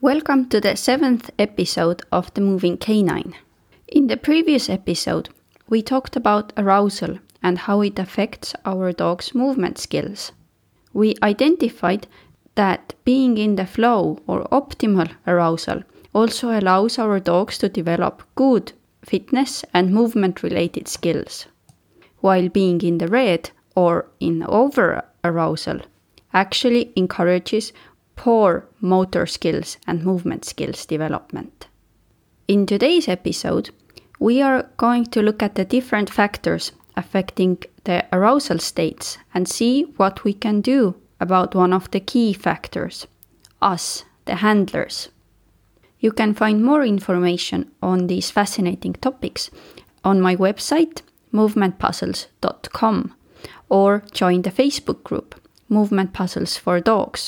Welcome to the 7th episode of The Moving Canine. In the previous episode, we talked about arousal and how it affects our dog's movement skills. We identified that being in the flow or optimal arousal also allows our dogs to develop good fitness and movement-related skills, while being in the red or in over-arousal actually encourages poor motor skills and movement skills development. In today's episode, we are going to look at the different factors affecting the arousal states and see what we can do about one of the key factors, us, the handlers. You can find more information on these fascinating topics on my website, movementpuzzles.com, or join the Facebook group, Movement Puzzles for Dogs.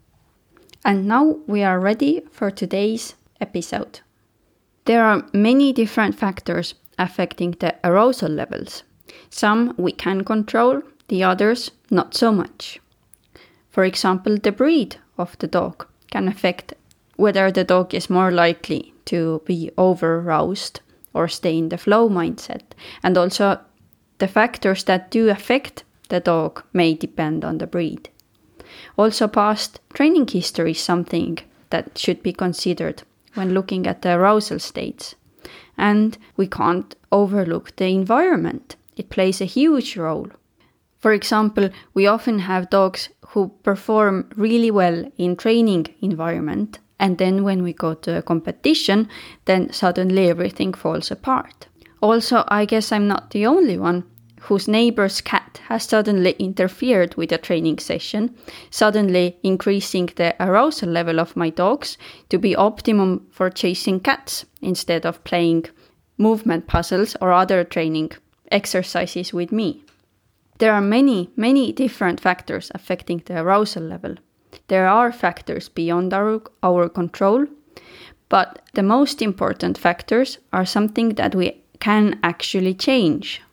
And now we are ready for today's episode. There are many different factors affecting the arousal levels. Some we can control, the others not so much. For example, the breed of the dog can affect whether the dog is more likely to be over-aroused or stay in the flow mindset. And also the factors that do affect the dog may depend on the breed. Also, past training history is something that should be considered when looking at the arousal states. And we can't overlook the environment. It plays a huge role. For example, we often have dogs who perform really well in training environment, and then when we go to a competition, then suddenly everything falls apart. Also, I guess I'm not the only one whose neighbor's cat has suddenly interfered with a training session, suddenly increasing the arousal level of my dogs to be optimum for chasing cats instead of playing movement puzzles or other training exercises with me. There are many different factors affecting the arousal level. There are factors beyond our control, but the most important factors are something that we can actually change.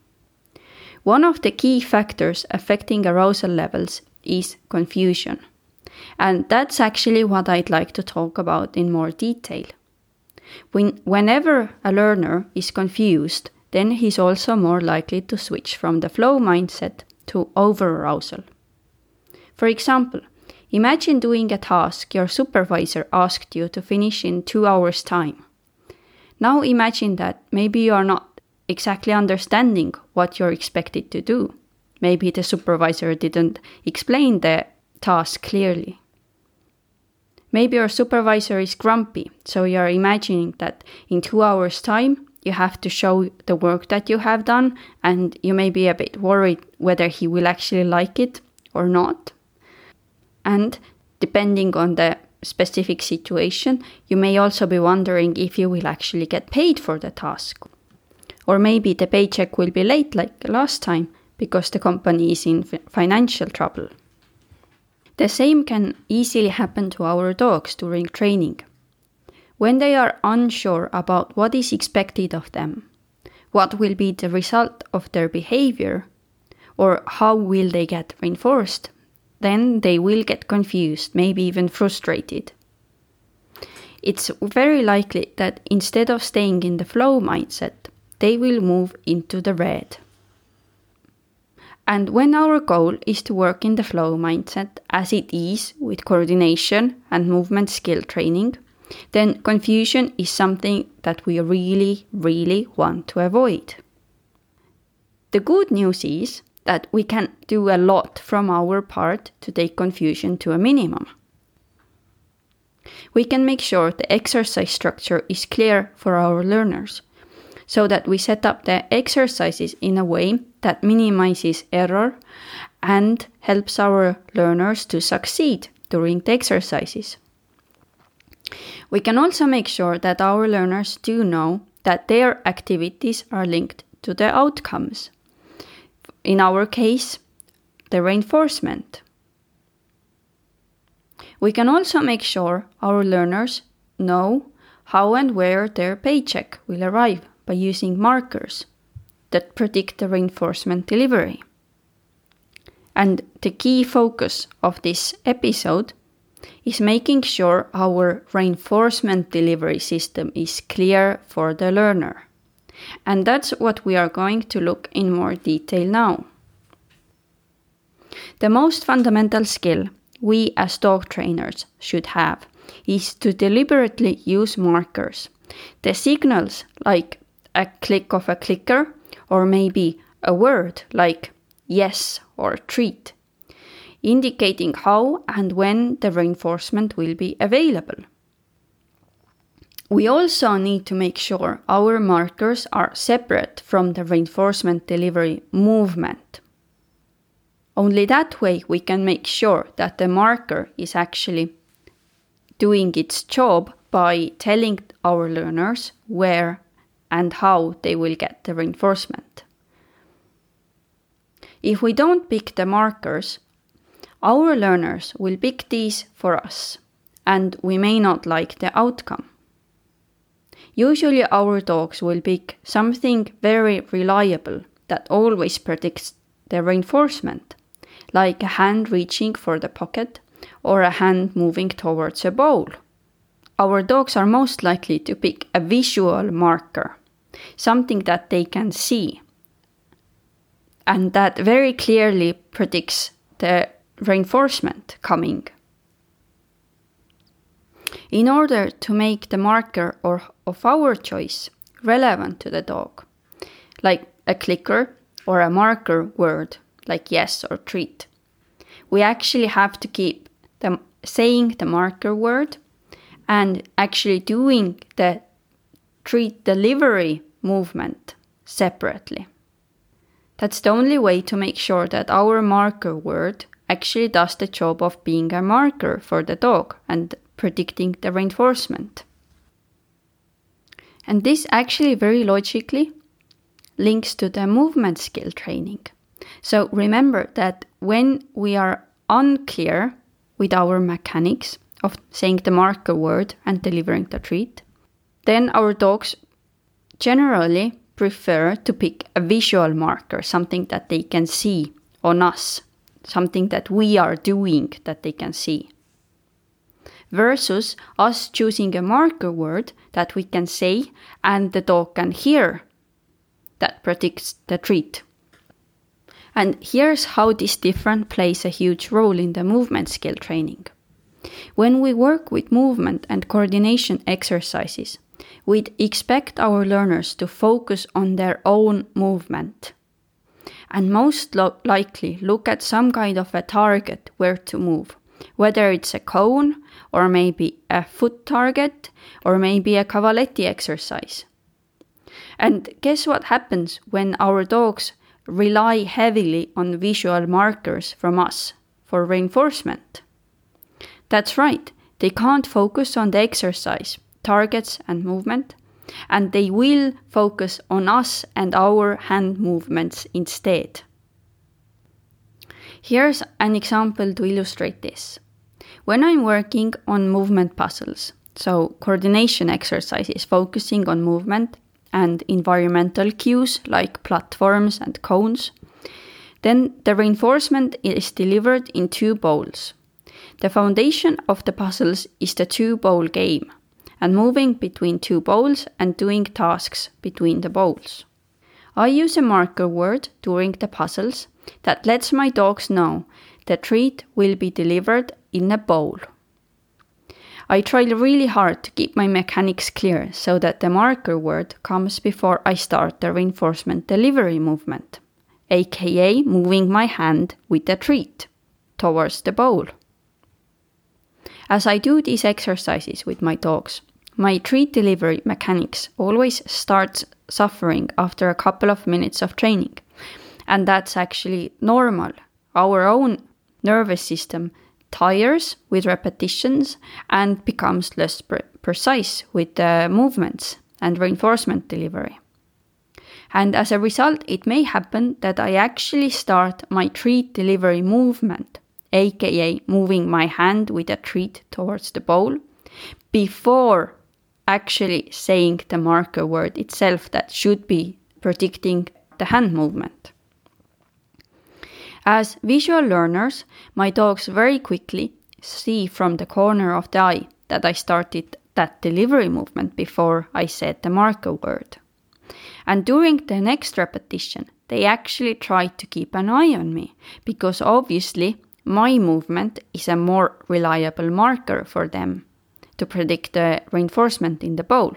One of the key factors affecting arousal levels is confusion. And that's actually what I'd like to talk about in more detail. Whenever a learner is confused, then he's also more likely to switch from the flow mindset to over-arousal. For example, imagine doing a task your supervisor asked you to finish in 2 hours' time. Now imagine that maybe you are not exactly understanding what you're expected to do. Maybe the supervisor didn't explain the task clearly. Maybe your supervisor is grumpy, so you're imagining that in 2 hours' time you have to show the work that you have done, and you may be a bit worried whether he will actually like it or not. And depending on the specific situation, you may also be wondering if you will actually get paid for the task. Or maybe the paycheck will be late like last time because the company is in financial trouble. The same can easily happen to our dogs during training. When they are unsure about what is expected of them, what will be the result of their behavior, or how will they get reinforced, then they will get confused, maybe even frustrated. It's very likely that instead of staying in the flow mindset, they will move into the red. And when our goal is to work in the flow mindset, as it is with coordination and movement skill training, then confusion is something that we really want to avoid. The good news is that we can do a lot from our part to take confusion to a minimum. We can make sure the exercise structure is clear for our learners, so that we set up the exercises in a way that minimizes error and helps our learners to succeed during the exercises. We can also make sure that our learners do know that their activities are linked to the outcomes. In our case, the reinforcement. We can also make sure our learners know how and where their paycheck will arrive by using markers that predict the reinforcement delivery. And the key focus of this episode is making sure our reinforcement delivery system is clear for the learner. And that's what we are going to look in more detail now. The most fundamental skill we as dog trainers should have is to deliberately use markers. The signals like a click of a clicker or maybe a word like yes or treat, indicating how and when the reinforcement will be available. We also need to make sure our markers are separate from the reinforcement delivery movement. Only that way we can make sure that the marker is actually doing its job by telling our learners where and how they will get the reinforcement. If we don't pick the markers, our learners will pick these for us, and we may not like the outcome. Usually our dogs will pick something very reliable that always predicts the reinforcement, like a hand reaching for the pocket or a hand moving towards a bowl. Our dogs are most likely to pick a visual marker, something that they can see, and that very clearly predicts the reinforcement coming. In order to make the marker of our choice relevant to the dog, like a clicker or a marker word like yes or treat, we actually have to keep saying the marker word and actually doing the treat delivery movement separately. That's the only way to make sure that our marker word actually does the job of being a marker for the dog and predicting the reinforcement. And this actually very logically links to the movement skill training. So remember that when we are unclear with our mechanics of saying the marker word and delivering the treat, then our dogs generally prefer to pick a visual marker, something that they can see on us, something that we are doing that they can see, versus us choosing a marker word that we can say and the dog can hear that predicts the treat. And here's how this difference plays a huge role in the movement skill training. When we work with movement and coordination exercises, we'd expect our learners to focus on their own movement and most likely look at some kind of a target where to move, whether it's a cone or maybe a foot target or maybe a cavaletti exercise. And guess what happens when our dogs rely heavily on visual markers from us for reinforcement? That's right, they can't focus on the exercise, targets and movement, and they will focus on us and our hand movements instead. Here's an example to illustrate this. When I'm working on movement puzzles, so coordination exercises focusing on movement and environmental cues like platforms and cones, then the reinforcement is delivered in 2 bowls. The foundation of the puzzles is the 2-bowl game, and moving between 2 bowls and doing tasks between the bowls. I use a marker word during the puzzles that lets my dogs know the treat will be delivered in a bowl. I try really hard to keep my mechanics clear so that the marker word comes before I start the reinforcement delivery movement, aka moving my hand with the treat towards the bowl. As I do these exercises with my dogs, my treat delivery mechanics always starts suffering after a couple of minutes of training. And that's actually normal. Our own nervous system tires with repetitions and becomes less precise with the movements and reinforcement delivery. And as a result, it may happen that I actually start my treat delivery movement, aka moving my hand with a treat towards the bowl, before actually saying the marker word itself that should be predicting the hand movement. As visual learners, my dogs very quickly see from the corner of the eye that I started that delivery movement before I said the marker word. And during the next repetition, they actually tried to keep an eye on me, because obviously my movement is a more reliable marker for them to predict the reinforcement in the bowl.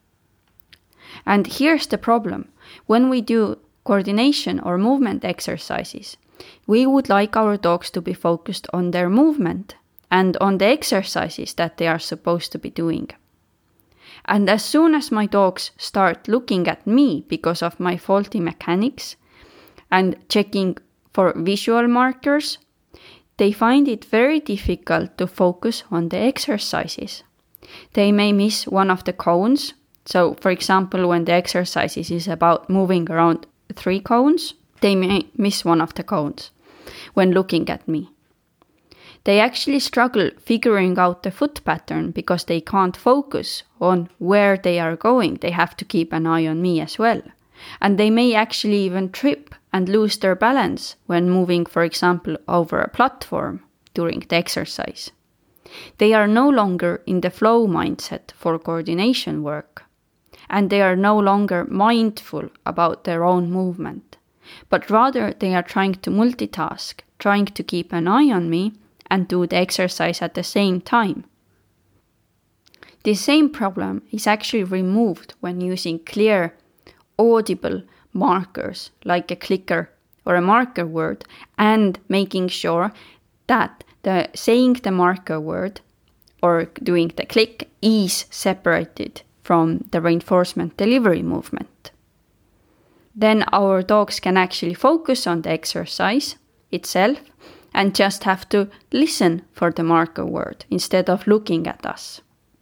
And here's the problem. When we do coordination or movement exercises, we would like our dogs to be focused on their movement and on the exercises that they are supposed to be doing. And as soon as my dogs start looking at me because of my faulty mechanics and checking for visual markers, they find it very difficult to focus on the exercises. They may miss one of the cones. So, for example, when the exercise is about moving around 3 cones, they may miss one of the cones when looking at me. They actually struggle figuring out the foot pattern because they can't focus on where they are going. They have to keep an eye on me as well. And they may actually even trip and lose their balance when moving, for example, over a platform during the exercise. They are no longer in the flow mindset for coordination work. And they are no longer mindful about their own movement. But rather they are trying to multitask, trying to keep an eye on me and do the exercise at the same time. This same problem is actually removed when using clear, audible markers like a clicker or a marker word, and making sure that saying the marker word or doing the click is separated from the reinforcement delivery movement. Then our dogs can actually focus on the exercise itself and just have to listen for the marker word instead of looking at us.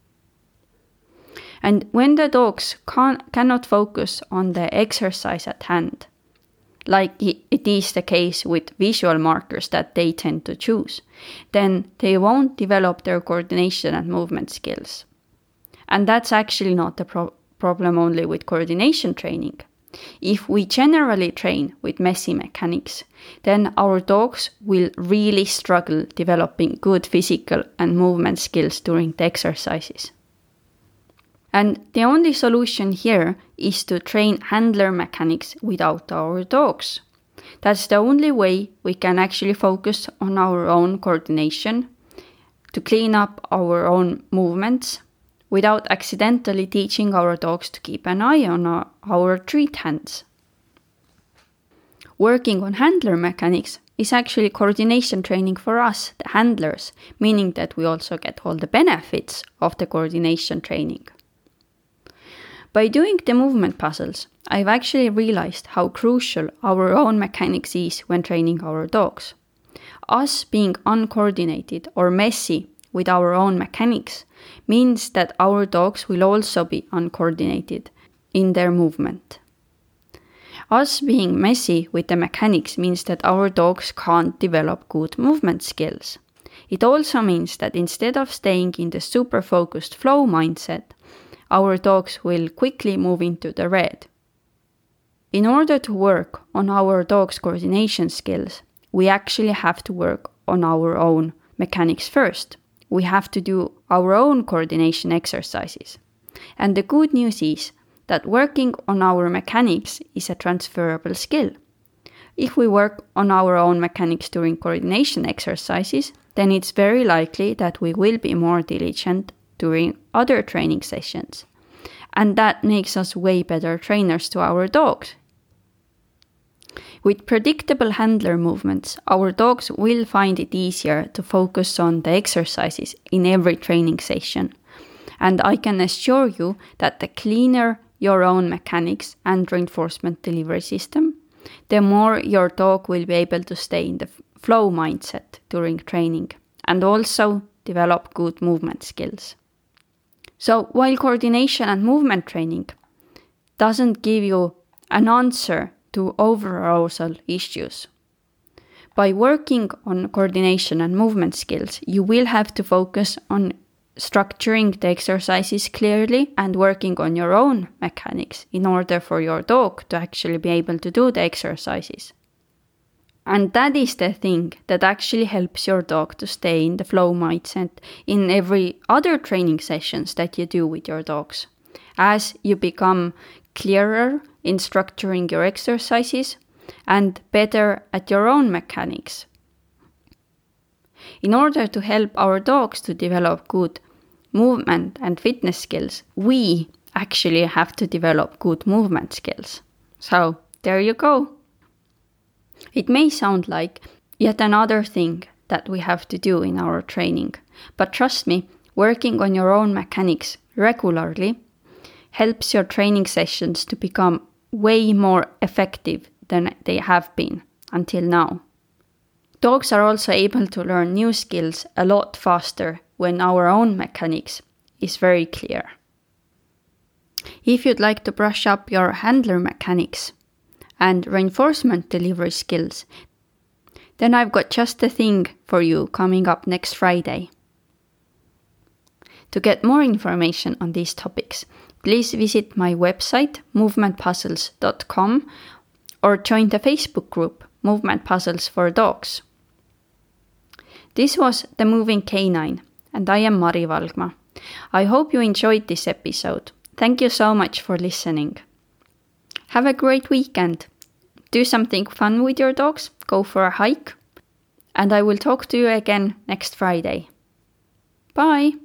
And when the dogs cannot focus on the exercise at hand, like it is the case with visual markers that they tend to choose, then they won't develop their coordination and movement skills. And that's actually not the problem only with coordination training. If we generally train with messy mechanics, then our dogs will really struggle developing good physical and movement skills during the exercises. And the only solution here is to train handler mechanics without our dogs. That's the only way we can actually focus on our own coordination, to clean up our own movements, without accidentally teaching our dogs to keep an eye on our treat hands. Working on handler mechanics is actually coordination training for us, the handlers, meaning that we also get all the benefits of the coordination training. By doing the movement puzzles, I've actually realized how crucial our own mechanics is when training our dogs. Us being uncoordinated or messy with our own mechanics means that our dogs will also be uncoordinated in their movement. Us being messy with the mechanics means that our dogs can't develop good movement skills. It also means that instead of staying in the super focused flow mindset, our dogs will quickly move into the red. In order to work on our dogs' coordination skills, we actually have to work on our own mechanics first. We have to do our own coordination exercises. And the good news is that working on our mechanics is a transferable skill. If we work on our own mechanics during coordination exercises, then it's very likely that we will be more diligent during other training sessions. And that makes us way better trainers to our dogs. With predictable handler movements, our dogs will find it easier to focus on the exercises in every training session. And I can assure you that the cleaner your own mechanics and reinforcement delivery system, the more your dog will be able to stay in the flow mindset during training and also develop good movement skills. So while coordination and movement training doesn't give you an answer to over-arousal issues, by working on coordination and movement skills, you will have to focus on structuring the exercises clearly and working on your own mechanics in order for your dog to actually be able to do the exercises. And that is the thing that actually helps your dog to stay in the flow mindset in every other training sessions that you do with your dogs. As you become clearer in structuring your exercises and better at your own mechanics. In order to help our dogs to develop good movement and fitness skills, we actually have to develop good movement skills. So, there you go. It may sound like yet another thing that we have to do in our training, but trust me, working on your own mechanics regularly helps your training sessions to become way more effective than they have been until now. Dogs are also able to learn new skills a lot faster when our own mechanics is very clear. If you'd like to brush up your handler mechanics and reinforcement delivery skills, then I've got just the thing for you coming up next Friday. To get more information on these topics, please visit my website movementpuzzles.com or join the Facebook group Movement Puzzles for Dogs. This was The Moving Canine, and I am Mari Valgma. I hope you enjoyed this episode. Thank you so much for listening. Have a great weekend. Do something fun with your dogs, go for a hike, and I will talk to you again next Friday. Bye!